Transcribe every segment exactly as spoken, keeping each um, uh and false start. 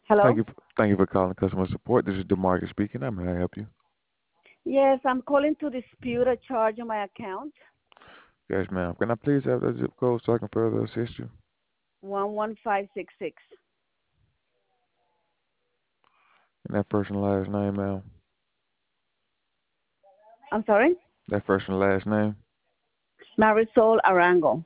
Thank Hello? you. Thank you for calling customer support. This is Demarcus speaking. How may I help you? Yes, I'm calling to dispute a charge on my account. Yes, ma'am. Can I please have the zip code so I can further assist you? one one five six six. And that first and last name, ma'am. I'm sorry? That first and last name. Marisol Arango.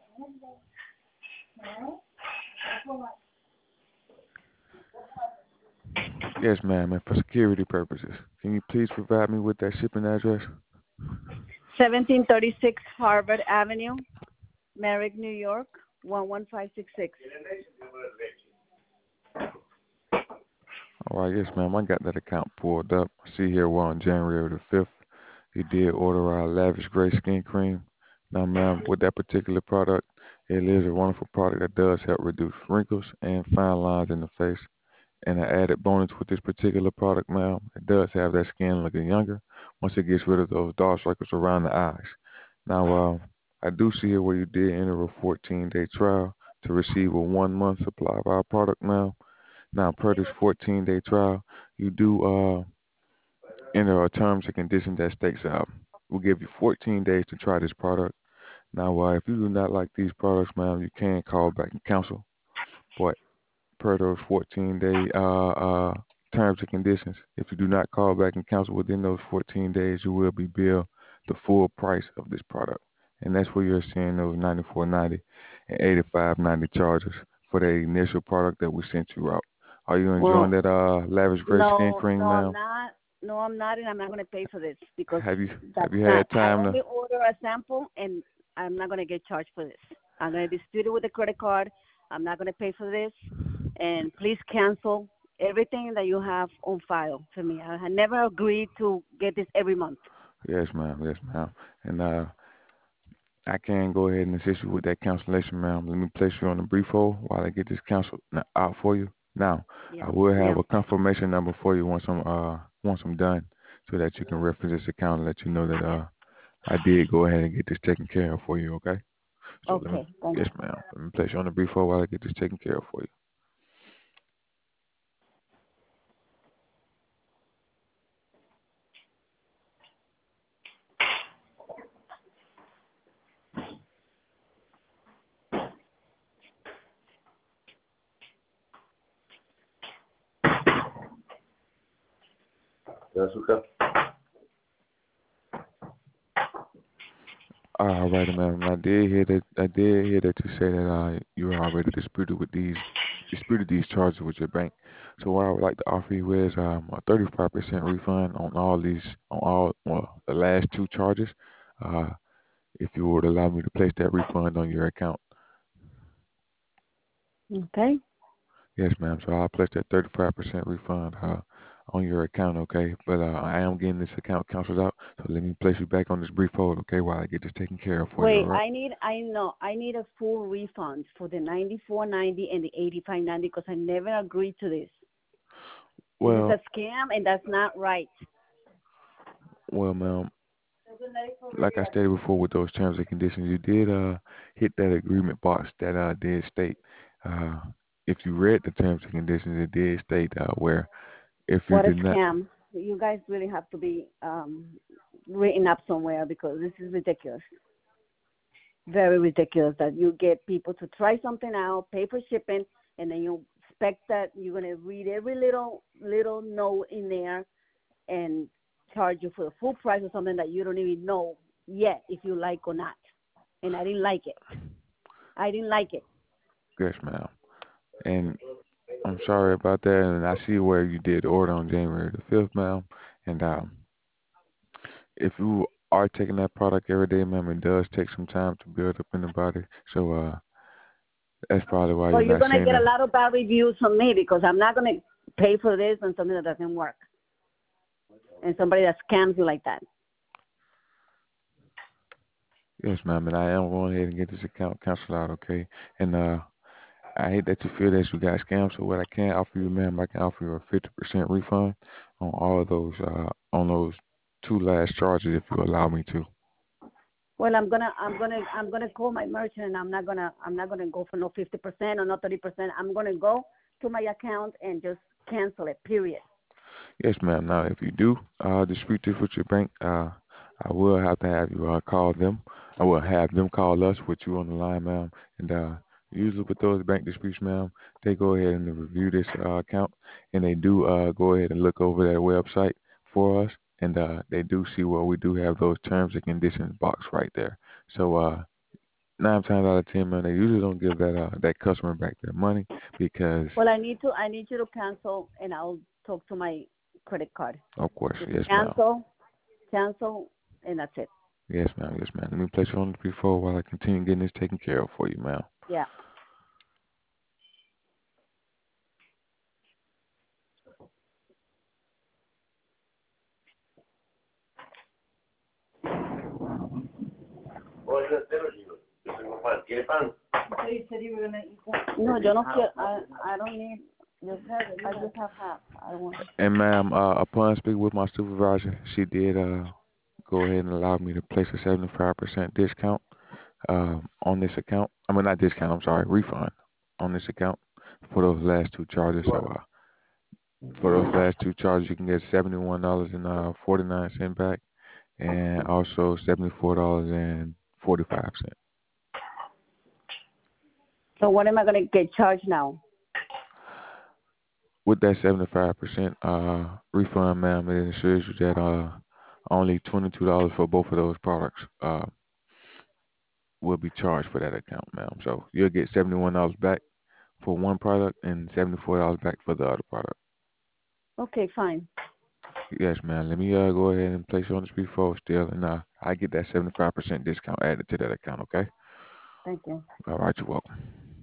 Yes, ma'am. And for security purposes, can you please provide me with that shipping address? seventeen thirty-six Harvard Avenue, Merrick, New York, one one five six six. All right, yes, ma'am. I got that account pulled up. I see here we're on January the fifth. You did order our Lavish Gray Skin Cream. Now, ma'am, with that particular product, it is a wonderful product that does help reduce wrinkles and fine lines in the face. And an added bonus with this particular product, ma'am, it does have that skin looking younger once it gets rid of those dark circles around the eyes. Now, uh, I do see here where you did enter a fourteen-day trial to receive a one-month supply of our product, ma'am. Now, per this fourteen-day trial, you do uh, enter a terms and conditions that states out. We'll give you fourteen days to try this product. Now, uh, if you do not like these products, ma'am, you can call back and cancel. But per those fourteen-day uh, uh, terms and conditions, if you do not call back and cancel within those fourteen days, you will be billed the full price of this product. And that's where you're seeing those ninety-four ninety and eighty-five ninety charges for the initial product that we sent you out. Are you enjoying Well, that uh lavish gray skin no, cream, no, I'm ma'am? not. No, I'm not, and I'm not going to pay for this because Have you have that's you not. had I time to? only order a sample, and I'm not going to get charged for this. I'm going to dispute it with the credit card. I'm not going to pay for this, and please cancel everything that you have on file for me. I had never agreed to get this every month. Yes, ma'am. Yes, ma'am. And uh, I can go ahead and assist you with that cancellation, ma'am. Let me place you on a brief hold while I get this cancel out for you. Now, Yeah, I will have yeah. a confirmation number for you once I'm uh once I'm done, so that you can reference this account and let you know that uh I did go ahead and get this taken care of for you. Okay. So let me, Okay, thank yes, you. ma'am. Let me place you on a brief hold while I get this taken care of for you. That's okay. All right, ma'am. I did hear that. I did hear that you say that uh, you were already disputed with these disputed these charges with your bank. So what I would like to offer you is um, a thirty-five percent refund on all these on all well the last two charges. Uh, if you would allow me to place that refund on your account. Okay, Yes, ma'am. So I'll place that thirty-five percent refund uh, on your account, okay? But uh, I am getting this account canceled out, so let me place you back on this brief hold, okay, while I get this taken care of for you, all wait. right? I need. I know. I need a full refund for the ninety-four ninety and the eighty-five ninety because I never agreed to this. This is Well, a scam, and that's not right. well, ma'am. Like I stated before, with those terms and conditions, you did uh hit that agreement box that uh did state. Uh, if you read the terms and conditions, it did state uh, where if you What a did not. scam! You guys really have to be um, written up somewhere because this is ridiculous. Very ridiculous that you get people to try something out, pay for shipping, and then you expect that you're gonna read every little little note in there and charge you for the full price of something that you don't even know yet if you like or not. And I didn't like it. I didn't like it. Yes, ma'am. And I'm sorry about that. And I see where you did order on January the fifth, ma'am. And um, if you are taking that product every day, ma'am, it does take some time to build up in the body. So uh, that's probably why So you're you're not gonna seeing get a that. lot of bad reviews from me because I'm not gonna pay for this on something that doesn't work and somebody that scams you like that. Yes, ma'am. And I am going ahead and get this account canceled out, okay? And uh, I hate that you feel that you got scammed. So what I can offer you, ma'am, I can offer you a fifty percent refund on all of those uh, on those two last charges if you allow me to. Well, I'm gonna, I'm gonna, I'm gonna call my merchant, and I'm not gonna, I'm not gonna go for no fifty percent or no thirty percent. I'm gonna go to my account and just cancel it. Period. Yes, ma'am. Now, if you do uh, dispute this with your bank, uh, I will have to have you uh, call them. I will have them call us with you on the line, ma'am. And uh, usually with those bank disputes, ma'am, they go ahead and review this uh, account, and they do uh, go ahead and look over their website for us, and uh, they do see where we do have those terms and conditions box right there. So uh, nine times out of ten, man, they usually don't give that uh, that customer back their money because, Well, I need to I need you to cancel, and I'll talk to my credit card. of course, Just yes, ma'am. cancel, cancel, and that's it. Yes, ma'am. Yes, ma'am. Let me place you on the brief hold while I continue getting this taken care of for you, ma'am. Yeah. No, yo no quiero. I, I don't need. Just have, I just have half. I don't want. And ma'am, uh, upon speaking with my supervisor, she did uh, go ahead and allow me to place a seventy-five percent discount uh, on this account. I mean, not discount. I'm sorry, refund on this account for those last two charges. So uh, for those last two charges, you can get seventy-one dollars and uh, forty-nine cent back, and also seventy-four dollars and forty-five cent. So what am I gonna get charged now? With that seventy-five percent uh, refund, ma'am, it ensures you that uh, only twenty-two dollars for both of those products uh, will be charged for that account, ma'am. So you'll get seventy-one dollars back for one product and seventy-four dollars back for the other product. Okay, fine. Yes, ma'am. Let me uh, go ahead and place you on the speed forward still, and uh, I get that seventy-five percent discount added to that account, okay? Thank you. All right, you're welcome.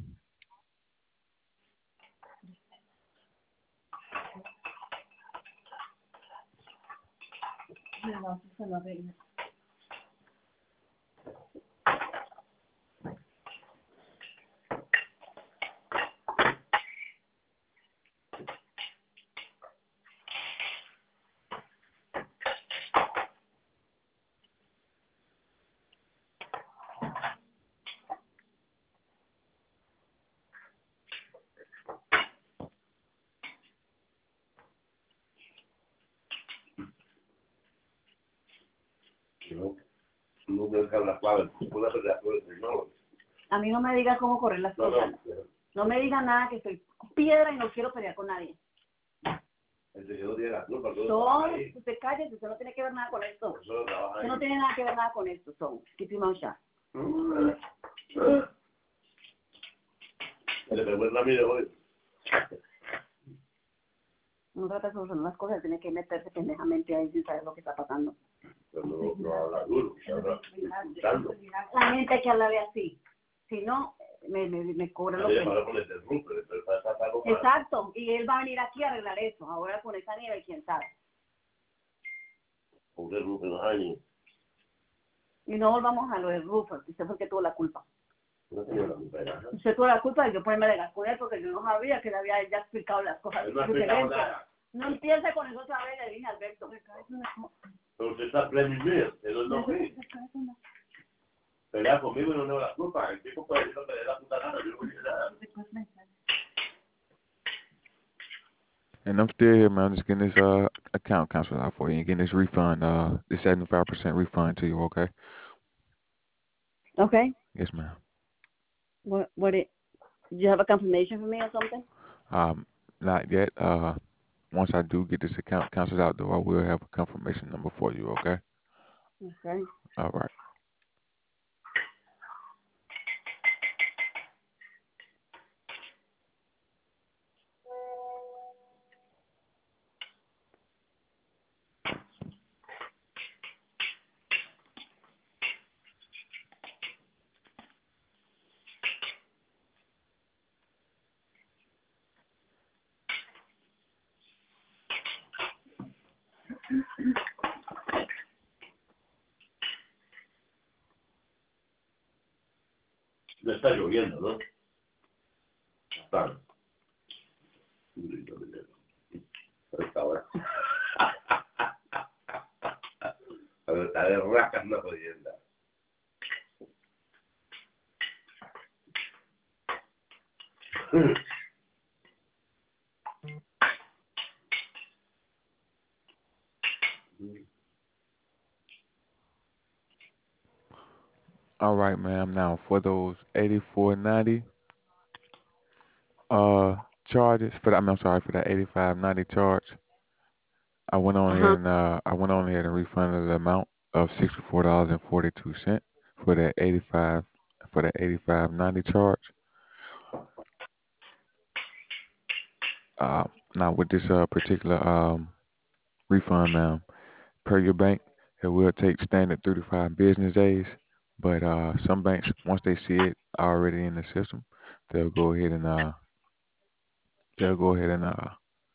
A mí no me diga cómo correr las cosas. No me diga nada que soy piedra y no quiero pelear con nadie. Son, usted cállese, usted no tiene que ver nada con esto. Usted no tiene nada que ver nada con esto. Son, keep your mouth shut. No trata de solucionar las cosas, tiene que meterse pendejamente ahí sin saber lo que está pasando. La gente hay que hablarle así. Si no, me, me, me cobra lo que... Exacto, y él va a venir aquí a arreglar eso. Ahora con esa nieve, quién sabe. Y no volvamos a lo del Rupert, usted fue el que tuvo la culpa. Usted tuvo la culpa de yo ponerme legal con él porque yo no sabía que le había ya explicado las cosas. No empiece con eso otra vez, le dije a Alberto. Pero usted está premio, eso no es. Pelea conmigo y no tengo la culpa. El tipo puede decir lo que le dé la puta gana, yo no voy a decir nada. And I'm still here, man. I'm just getting this uh, account canceled out for you and getting this refund, uh, the seventy-five percent refund to you, okay? Okay. Yes, ma'am. What, what it, do you have a confirmation for me or something? Um, not yet. Uh, once I do get this account canceled out, though, I will have a confirmation number for you, okay? Okay. All right. No está lloviendo, ¿no? Está. Esta hora. A ver, está de racas una jodienda. ma'am. Now for those eighty-four ninety uh charges for that, I'm sorry for that eighty-five ninety charge. I went on ahead Uh-huh. and uh I went on ahead and refunded the amount of sixty-four dollars and forty-two cents for that eighty-five for that eighty-five ninety charge. Uh, Now with this uh particular um refund, ma'am, per your bank, it will take standard three to five business days. But uh, some banks, once they see it already in the system, they'll go ahead and uh, they'll go ahead and uh,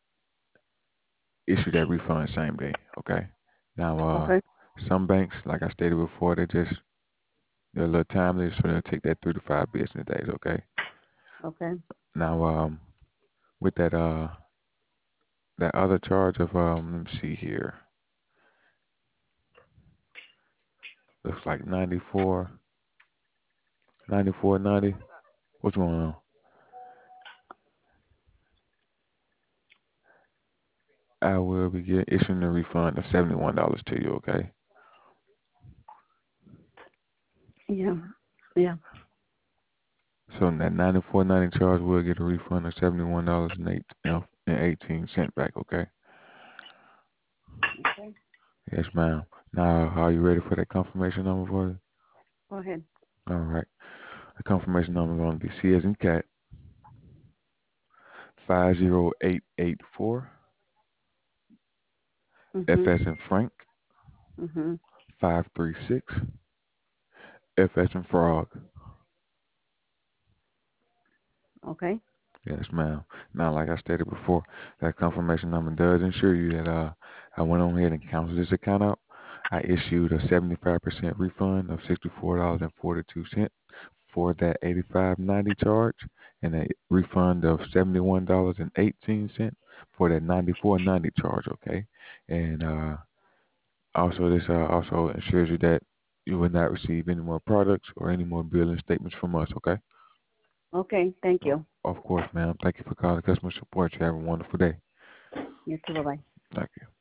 issue that refund same day. Okay. Now, uh, Okay. some banks, like I stated before, they just they're a little timely, so they'll take that three to five business days. Okay. Okay. Now, um, with that uh, that other charge of um, let me see here, looks like ninety four, ninety four ninety. What's going on? I will be get, issuing a refund of seventy one dollars to you. Okay. Yeah. Yeah. So that ninety four ninety charge will get a refund of seventy one dollars and eight and eighteen cent back. Okay. Okay. Yes, ma'am. Now, are you ready for that confirmation number for you? Go ahead. All right. The confirmation number is going to be C as in cat five zero eight eight four, F Mhm. as in Frank Mhm. five three six, F as in Frog. Okay. Yes, ma'am. Now, like I stated before, that confirmation number does ensure you that uh, I went on ahead and canceled this account out. I issued a seventy-five percent refund of sixty-four dollars and forty-two cents for that eighty-five ninety charge, and a refund of seventy-one dollars and eighteen cents for that ninety-four ninety charge. Okay, and uh, also this uh, also ensures you that you will not receive any more products or any more billing statements from us. Okay. Okay. Thank Well, you. of course, ma'am. Thank you for calling customer support. You have a wonderful day. You too. Bye bye. Thank you.